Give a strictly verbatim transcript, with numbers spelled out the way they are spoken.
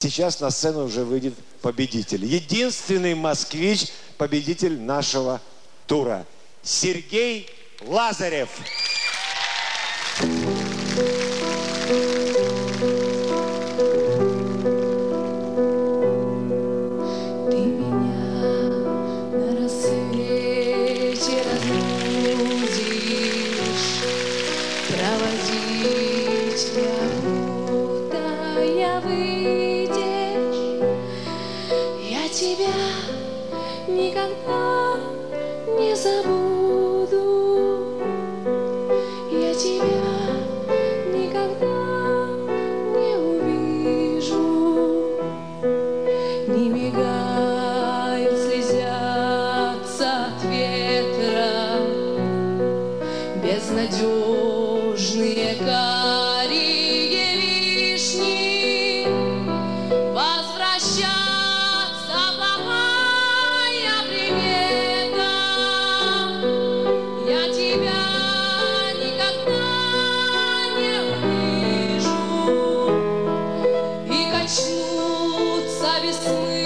Сейчас на сцену уже выйдет победитель. Единственный москвич, победитель нашего тура. Сергей Лазарев. Никогда не забуду, я тебя никогда не увижу. Не мигают, слезятся от ветра безнадежные карие вишни. Возвращаться весны.